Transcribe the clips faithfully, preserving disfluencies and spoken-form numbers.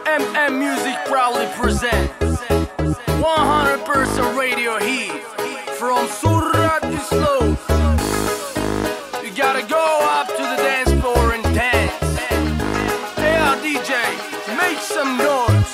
M M Music proudly presents one hundred percent radio heat from Surat to Slow. You gotta go up to the dance floor and dance. Yeah, D J, make some noise.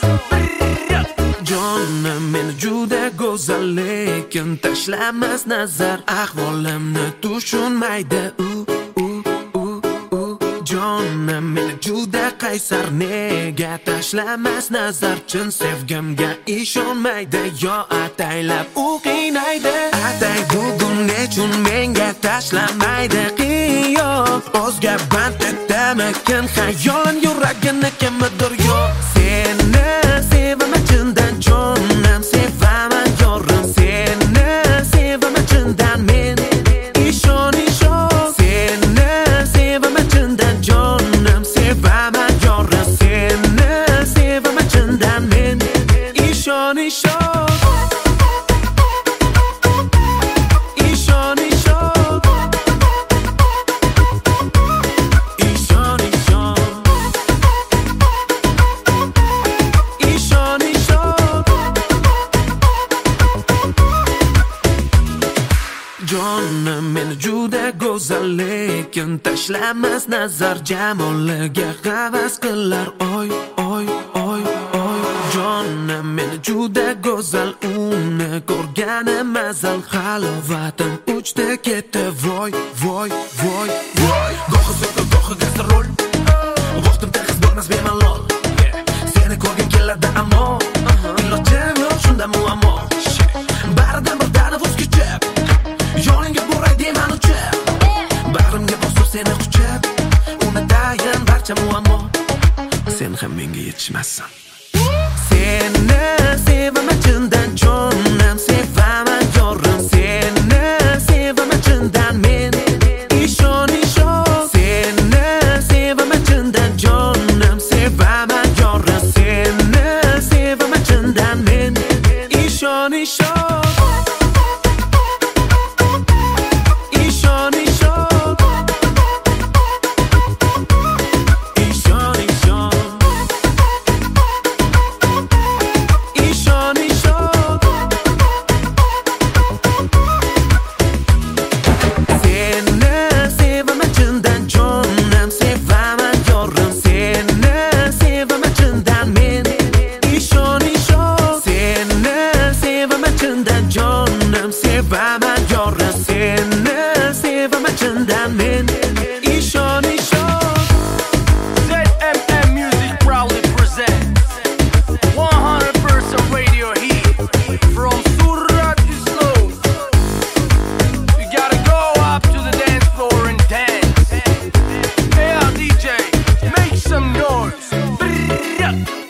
Jonim meni juda go'zal, lekin tashlamas nazar. Ahvolimni tushunmaydi u u u u. Jonim meni juda qaysar, nega tashlamas nazar. Chin sevgimga ishonmaydi, yo ataylab u qiynaydi. Atay bugun nechun menga tashlamaydi qiyo. O'zga band etdimikin xayolin yuragini kimdir yo. Seni sevaman chindan jonim, sevaman yorim. Seni sevaman chindan men, ishon ishon. Seni sevaman chindan jonim, sevaman yorim. Seni sevaman chindan men, ishon ishon. Jonim meni juda go'zal, lekin tashlamas nazar. Jamoliga havas qilar oy oy oy oy. Jonim meni juda go'zal, uni ko'rganim mazal. Halovatim uchdi ketdi voy voy voy voy. Gohi so'qi gohi gastrol, vaqtim tekis bo'lmas bemalol. Seni ko'rgim keladi ammo ilojim yo'q shunda muammo. Baridan bir dani voz kechib, yoningga boray deyman uchib. Bag'rimga bosib seni quchib, unutayin barcha muammo. Sen ham menga yetishmassan. Seni sevaman chindan jonim, sevaman yorim. Seni sevaman chindan men, ishon ishon. Seni sevaman chindan jonim, sevaman yorim. Seni sevaman chindan men, ishon ishon. Sevaman yorim, seni sevaman chindan men, ishon ishon. Z M M Music proudly presents one hundred percent radio heat from Surat to Slow. You gotta go up to the dance floor and dance. Hey, D J, make some noise.